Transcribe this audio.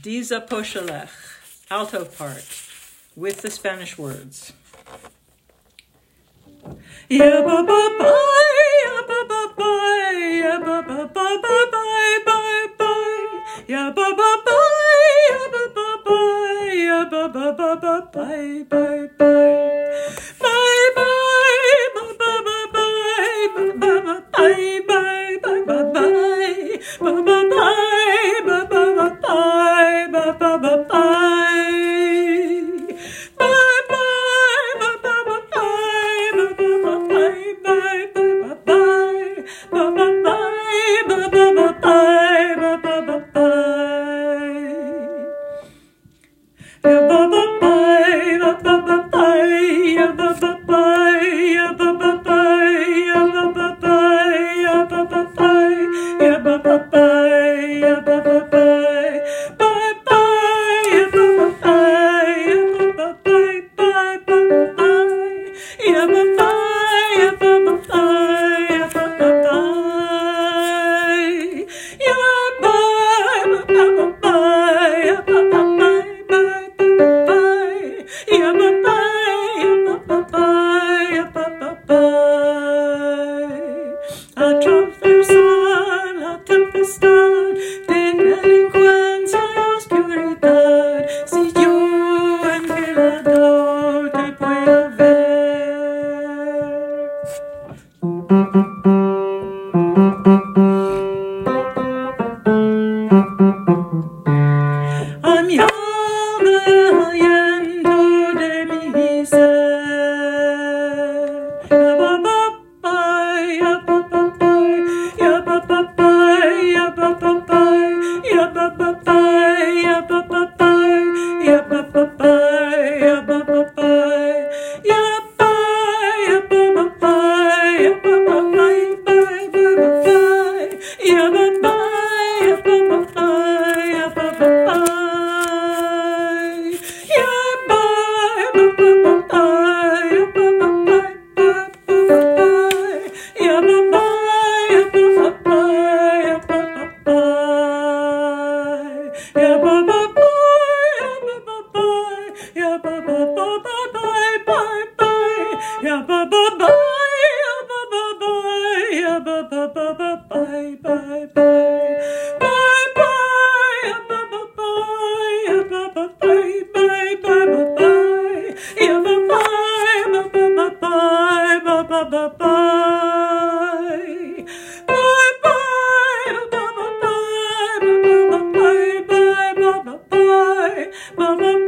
Desaposchelech, alto part, with the Spanish words. Ya ba ba bye, ya ba ba bye, ya ba ba ba bye bye bye bye, ya ba ba bye, ya ba ba bye, ya ba ba ba bye bye bye bye. Bye bye, ba ba ba bye, ba ba ba bye bye bye bye bye, ba ba bye, ba ba ba bye, ba ba ba bye. Bye bye, ba ba ba bye, ba ba ba bye bye bye bye, ba ba bye, ba ba ba bye, ba ba ba bye. Ya ba ba bye, ba ba ba bye, ya ba ba bye, ya ba ba bye, ya ba ba bye, ya ba ba bye, ya ba ba bye, ya ba ba bye. Bye bye, ya ba ba bye, ya ba ba bye, bye bye bye. Ya ba bye, ya ba ba bye, ya ba ba bye. Ya bye, ba ba ba bye, ya ba ba bye, bye bye bye. Ya ba bye, ya ba ba bye, ya ba ba bye. Attraversar la tempestad de delincuencia y oscuridad, si yo en Mirador te puedo ver. Añame aliento de mi ser. Ya ba ba bye, ya ba ba bye, ya ba ba bye, ya ba ba bye, ya ba ba bye, ya ba ba bye, ya ba ba bye, ya ba ba bye, ya bye, ya ba ba bye, ya ba ba bye, bye bye bye, ya ba bye, ya ba ba bye, ya ba ba bye. Ya bye, ba ba ba bye, ya ba ba bye, bye bye bye. Ya ba bye, ya ba ba bye, ya ba ba bye. Ya ba ba bye, ya ba ba bye, ya ba ba ba bye, bye bye. Ya ba ba bye, ya ba ba bye, ya ba ba ba bye, bye bye. Bye bye, ya ba ba bye, ya ba ba bye, bye bye bye. Ya ba bye, ba ba ba bye, ba ba ba bye. Bye bye, ba ba bye, ba ba bye, bye bye bye, ba ba